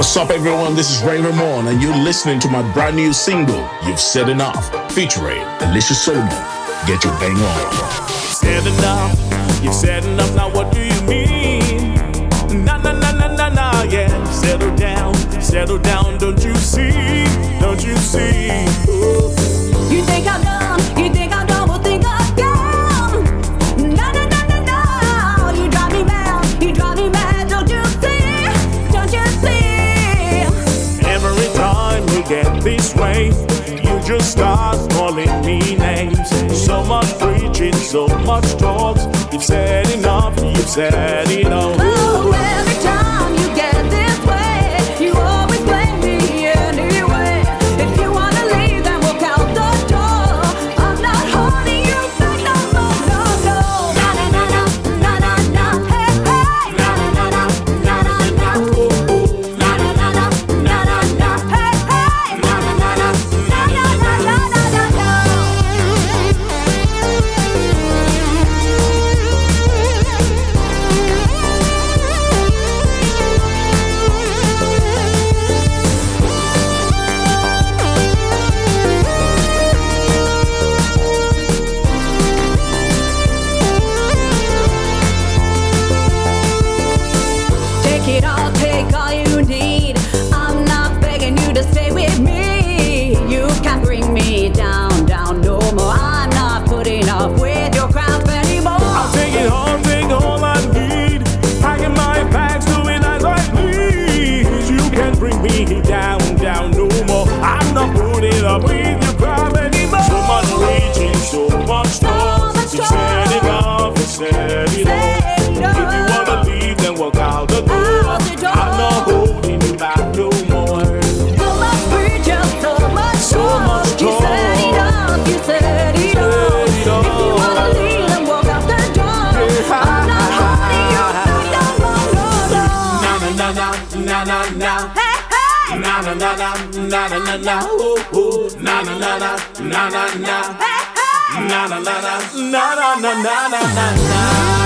What's up, everyone? This is Ray Ramon, and you're listening to my brand new single, You've Said Enough, featuring Alicia Solomon. Get your bang on. You've said enough, now what do you mean? Nah, yeah. Settle down, don't you see? Ooh. You think I'm dumb, well think again. No, you drive me mad, don't you see? Every time we get this way, you just start calling me names. So much preaching, so much talks. You've said enough, Oh, every time you get this way, you always blame me anyway. If you wanna leave, then walk out the door. I'm not holding you back, no. Na, hey, hey. Na, ooh, na, hey, hey. Take all you need. I'm not begging you to stay with me. You can't bring me down no more. I'm not putting up with your crap anymore. I'll take it home, take all I need. Packing my bags, doing as I please. You can't bring me down no more. I'm not putting up with your crap anymore. So much reaching, so much talk. You said enough, If you wanna leave, then walk out the door. I'm not holding you back no more. So much preaching, so much talk. You said enough. If you wanna leave, then walk out the door. I'm not holding you back no more. Na. Hey, hey. Na. Ooh. Na. Hey, hey. Na.